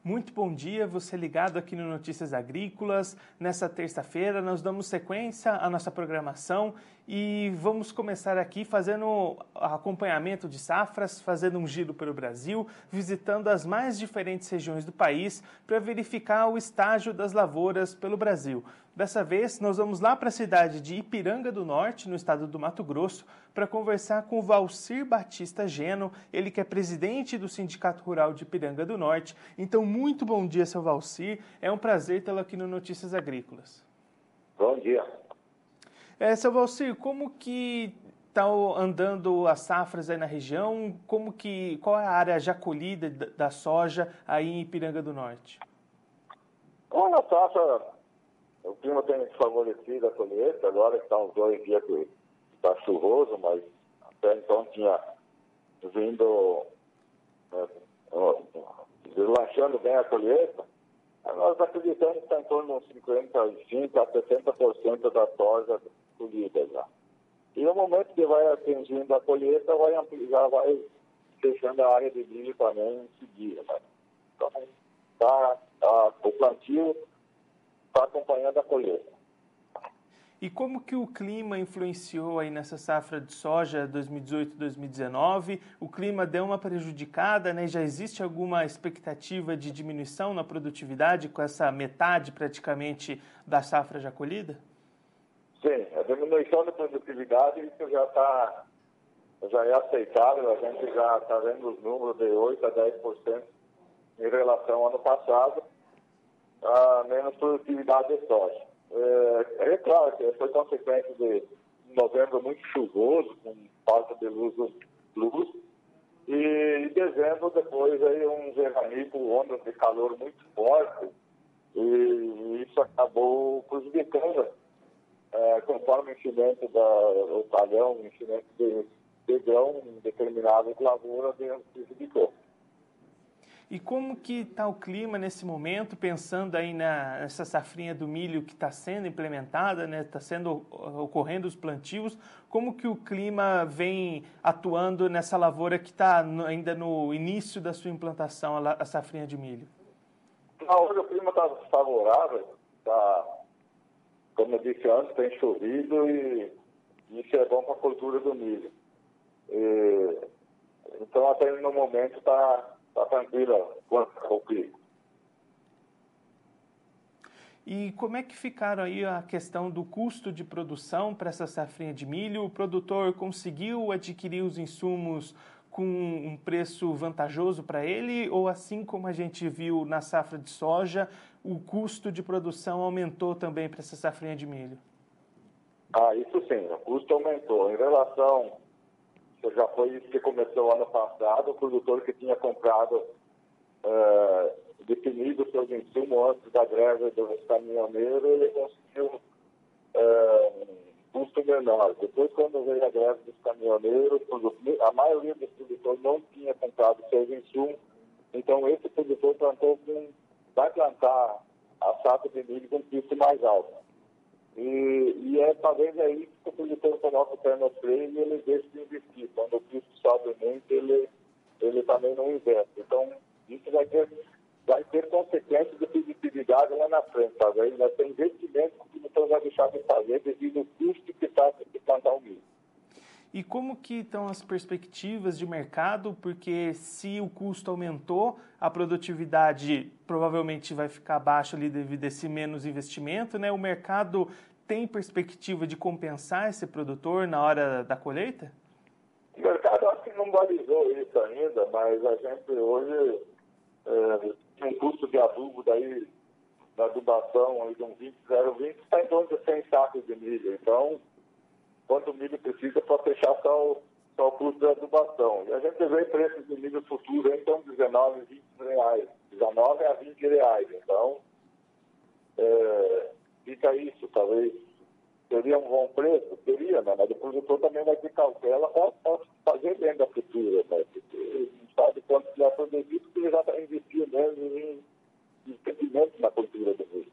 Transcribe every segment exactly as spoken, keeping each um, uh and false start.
Muito bom dia, você ligado aqui no Notícias Agrícolas. Nessa terça-feira nós damos sequência à nossa programação e vamos começar aqui fazendo acompanhamento de safras, fazendo um giro pelo Brasil, visitando as mais diferentes regiões do país para verificar o estágio das lavouras pelo Brasil. Dessa vez, nós vamos lá para a cidade de Ipiranga do Norte, no estado do Mato Grosso, para conversar com o Valcir Batista Geno, ele que é presidente do Sindicato Rural de Ipiranga do Norte. Então, muito bom dia, seu Valcir. É um prazer tê-lo aqui no Notícias Agrícolas. Bom dia. É, seu Valcir, como que está andando as safras aí na região? Como que, qual é a área já colhida da soja aí em Ipiranga do Norte? Olha, a safra, o clima tem favorecido a colheita, agora que está uns dois dias que está chuvoso, mas até então tinha vindo é, relaxando bem a colheita. Nós acreditamos que está em torno de cinquenta e cinco a sessenta por cento da soja colhida já. E no momento que vai atingindo a colheita, vai, já vai fechando a área de milho também em seguida. Né? Então, tá, tá, o plantio está acompanhando a colheita. E como que o clima influenciou aí nessa safra de soja dois mil e dezoito, dois mil e dezenove? O clima deu uma prejudicada, né? Já existe alguma expectativa de diminuição na produtividade com essa metade praticamente da safra já colhida? Sim, a diminuição da produtividade isso já está já é aceitável, a gente já está vendo os números de oito a dez por cento em relação ao ano passado, a menos produtividade de soja. É, é claro que foi consequência de um novembro muito chuvoso, com falta de luz, luz e em dezembro depois aí um veranico, onda de calor muito forte, e isso acabou prejudicando, é, conforme o enchimento do talhão, o enchimento de, de grão em determinadas lavouras prejudicou. E como que está o clima nesse momento, pensando aí na, nessa safrinha do milho que está sendo implementada, né? Está sendo ocorrendo os plantios, como que o clima vem atuando nessa lavoura que está ainda no início da sua implantação, a, a safrinha de milho? Hoje o clima está favorável, tá, como eu disse antes, tem chovido e isso é bom para a cultura do milho. E, então até no momento está Está tranquila quanto ao clima. E como é que ficaram aí a questão do custo de produção para essa safrinha de milho? O produtor conseguiu adquirir os insumos com um preço vantajoso para ele? Ou assim como a gente viu na safra de soja, o custo de produção aumentou também para essa safrinha de milho? Ah, isso sim, o custo aumentou. Em relação... Já foi isso que começou ano passado, o produtor que tinha comprado, uh, definido seus insumos antes da greve dos caminhoneiros, ele conseguiu uh, um custo menor. Depois, quando veio a greve dos caminhoneiros, a maioria dos produtores não tinha comprado seus insumos, então esse produtor plantou com, vai plantar a safra de milho com custo mais alto. E, e é talvez é isso que o produtor coloca o pé no freio e ele deixa de investir. Quando o custo sobe muito, ele, ele também não investe. Então, isso vai ter, vai ter consequências de produtividade lá na frente. Talvez vai ter investimento que o produtor vai deixar de fazer devido ao custo que está de plantar o milho. E como que estão as perspectivas de mercado? Porque se o custo aumentou, a produtividade provavelmente vai ficar baixa ali devido a esse menos investimento, né? O mercado tem perspectiva de compensar esse produtor na hora da colheita? O mercado acho que não balizou isso ainda, mas a gente hoje é, tem um custo de adubo daí, da adubação aí de um vinte, zero vinte, está em torno de cem sacos de milho. Então, quanto milho precisa para fechar só o, só o custo da adubação. E a gente vê preços de milho futuro em torno de dezenove, vinte reais. dezenove a vinte reais. Então, é, fica isso. Talvez seria um bom preço? Teria, né? Mas o produtor também vai ter cautela para fazer venda futura. Né? Porque não sabe quanto que vai produzir, porque ele já está investindo mesmo em investimento na cultura do milho.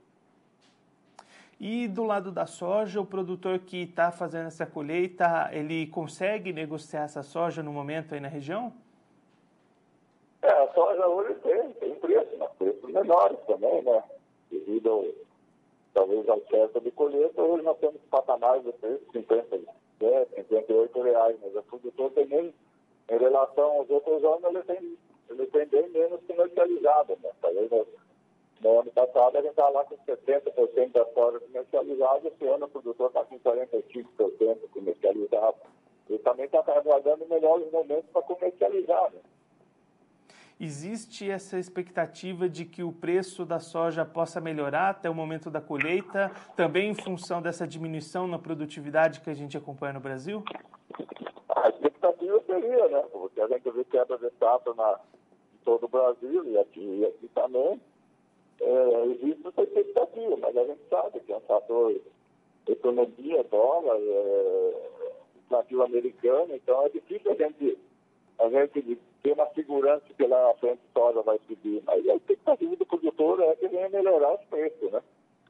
E do lado da soja, o produtor que está fazendo essa colheita, ele consegue negociar essa soja no momento aí na região? É, a soja hoje tem, tem preço, mas preço menores também, né? Devido ao, talvez ao excesso de colheita, hoje nós temos patamares de preço cinquenta e sete, cinquenta e oito reais, mas o produtor tem nem, em relação aos outros anos, ele tem, ele tem bem menos comercializado, né? Talvez no, no ano passado a gente estava lá com setenta por cento da soja comercializada, esse ano o produtor está com quarenta e cinco por cento comercializado. Ele também está aguardando melhores momentos para comercializar, né? Existe essa expectativa de que o preço da soja possa melhorar até o momento da colheita, também em função dessa diminuição na produtividade que a gente acompanha no Brasil? A expectativa seria, né? Porque a gente vê quebra de safra na, em todo o Brasil e aqui, e aqui também. É, existe essa expectativa, mas a gente sabe que é um fator economia, dólar, é, plantio americano, então é difícil a gente, a gente ter uma segurança que lá na frente a soja vai subir. Mas a expectativa do produtor é que venha melhorar os preços, né?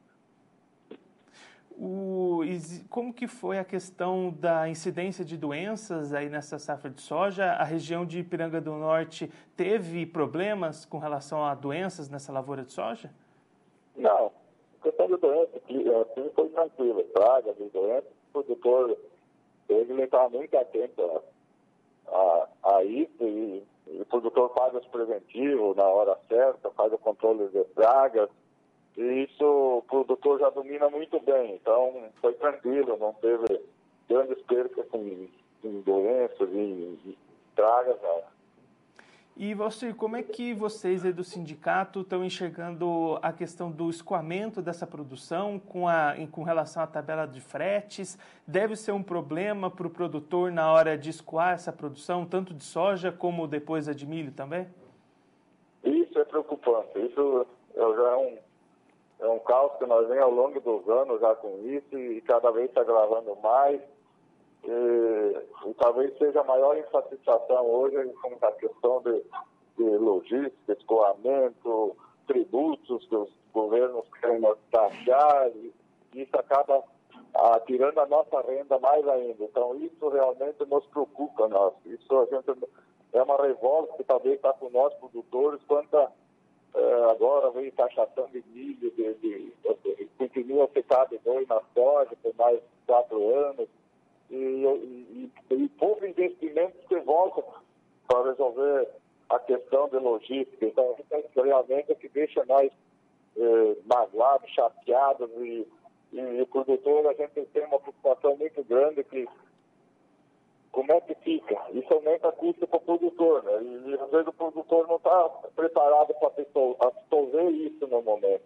O, como que foi a questão da incidência de doenças aí nessa safra de soja? A região de Ipiranga do Norte teve problemas com relação a doenças nessa lavoura de soja? Não. A questão de doença assim, foi tranquila. Pragas e doenças, o produtor ele está muito atento a, a, a isso e, e o produtor faz os preventivos na hora certa, faz o controle de pragas. E isso o produtor já domina muito bem, então foi tranquilo, não teve grandes percas com, com doenças e, e pragas. Não. E, Valcir, como é que vocês aí do sindicato estão enxergando a questão do escoamento dessa produção com, a, com relação à tabela de fretes? Deve ser um problema para o produtor na hora de escoar essa produção, tanto de soja como depois a de milho também? Isso é preocupante, isso já é um... É um caos que nós vem ao longo dos anos já com isso e cada vez está agravando mais. E, e talvez seja a maior insatisfação hoje com a questão de, de logística, escoamento, tributos que os governos querem taxar. E isso acaba ah, tirando a nossa renda mais ainda. Então isso realmente nos preocupa. Nós. Isso a gente, é uma revolta que talvez está com nós produtores quanto a Uh, agora vem taxação de milho, de, de, de, continua afetado dois na soja por mais quatro anos, e, e, e, e pouco investimento que volta para resolver a questão de logística. Então, isso realmente é que deixa nós eh, magoados, chateados, e, e o produtor, a gente tem uma preocupação muito grande que como é que fica? Isso aumenta a custo para o produtor, né? E, e às vezes o produtor não está preparado para absorver isso no momento.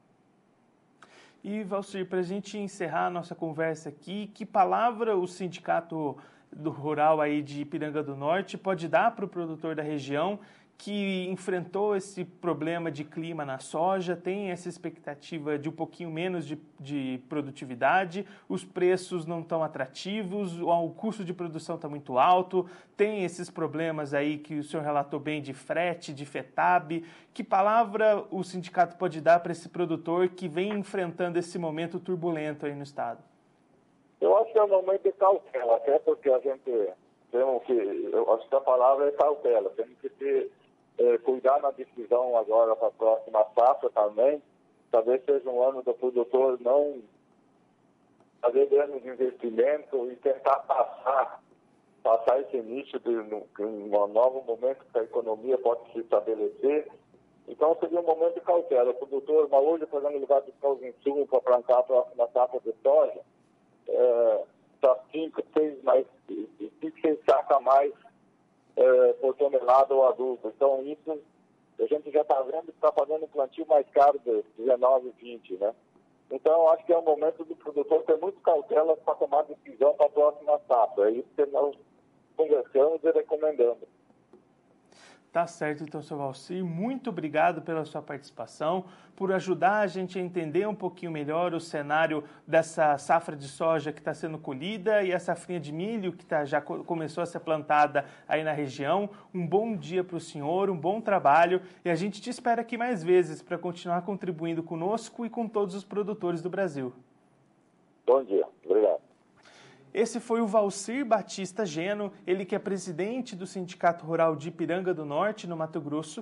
E, Valcir, para a gente encerrar a nossa conversa aqui, que palavra o sindicato do rural aí de Ipiranga do Norte pode dar para o produtor da região que enfrentou esse problema de clima na soja, tem essa expectativa de um pouquinho menos de, de produtividade, os preços não estão atrativos, o custo de produção está muito alto, tem esses problemas aí que o senhor relatou bem de frete, de FETAB. Que palavra o sindicato pode dar para esse produtor que vem enfrentando esse momento turbulento aí no estado? Eu acho que é um momento de cautela, até porque a gente tem que, eu acho que a palavra é cautela, temos que ter É, cuidar na decisão agora para a próxima safra também. Talvez seja um ano do produtor não fazer grandes investimentos e tentar passar, passar esse início de um novo momento que a economia pode se estabelecer. Então seria um momento de cautela. O produtor, mas hoje, fazendo lugar de ficar os insumos para plantar a próxima safra de soja, está é, cinco, seis mais, cinco, seis sacas a mais É, por tonelada ou adulto. Então, isso a gente já está vendo que está fazendo um plantio mais caro de dezenove, vinte, né? Então, acho que é o momento do produtor ter muito cautela para tomar decisão para a próxima safra. É isso que nós conversamos e recomendamos. Tá certo, então, seu Valcir, muito obrigado pela sua participação, por ajudar a gente a entender um pouquinho melhor o cenário dessa safra de soja que está sendo colhida e a safrinha de milho que tá, já começou a ser plantada aí na região. Um bom dia para o senhor, um bom trabalho, e a gente te espera aqui mais vezes para continuar contribuindo conosco e com todos os produtores do Brasil. Bom dia, obrigado. Esse foi o Valcir Batista Geno, ele que é presidente do Sindicato Rural de Ipiranga do Norte, no Mato Grosso,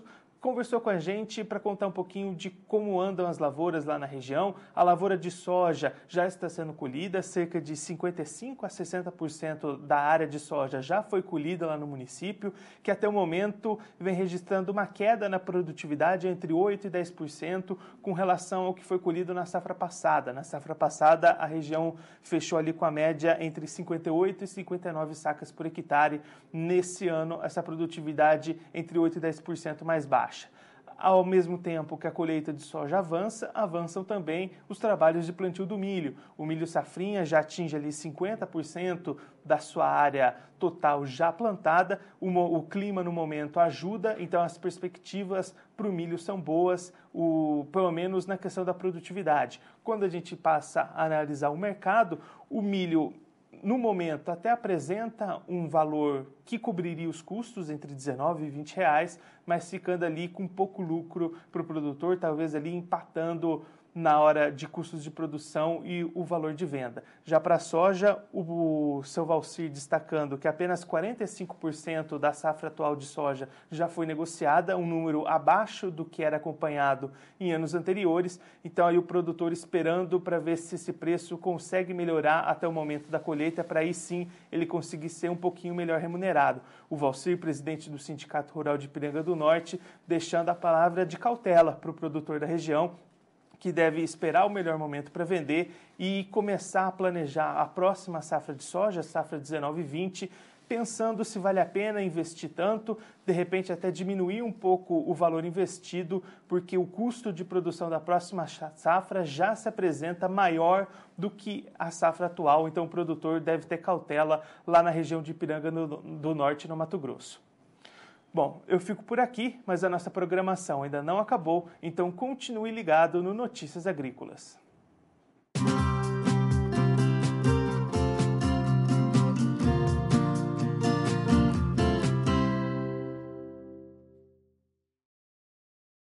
conversou com a gente para contar um pouquinho de como andam as lavouras lá na região. A lavoura de soja já está sendo colhida, cerca de cinquenta e cinco a sessenta por cento da área de soja já foi colhida lá no município, que até o momento vem registrando uma queda na produtividade entre oito e dez por cento com relação ao que foi colhido na safra passada. Na safra passada, a região fechou ali com a média entre cinquenta e oito e cinquenta e nove sacas por hectare. Nesse ano, essa produtividade entre oito e dez por cento mais baixa. Ao mesmo tempo que a colheita de soja avança, avançam também os trabalhos de plantio do milho. O milho safrinha já atinge ali cinquenta por cento da sua área total já plantada. O, o clima no momento ajuda, então as perspectivas para o milho são boas, o, pelo menos na questão da produtividade. Quando a gente passa a analisar o mercado, o milho no momento até apresenta um valor que cobriria os custos entre dezenove e vinte reais, mas ficando ali com pouco lucro para o produtor, talvez ali empatando na hora de custos de produção e o valor de venda. Já para a soja, o seu Valcir destacando que apenas quarenta e cinco por cento da safra atual de soja já foi negociada, um número abaixo do que era acompanhado em anos anteriores. Então aí o produtor esperando para ver se esse preço consegue melhorar até o momento da colheita, para aí sim ele conseguir ser um pouquinho melhor remunerado. O Valcir, presidente do Sindicato Rural de Ipiranga do Norte, deixando a palavra de cautela para o produtor da região, que deve esperar o melhor momento para vender e começar a planejar a próxima safra de soja, safra dezenove vinte, pensando se vale a pena investir tanto, de repente até diminuir um pouco o valor investido, porque o custo de produção da próxima safra já se apresenta maior do que a safra atual, então o produtor deve ter cautela lá na região de Ipiranga do Norte, no Mato Grosso. Bom, eu fico por aqui, mas a nossa programação ainda não acabou, então continue ligado no Notícias Agrícolas.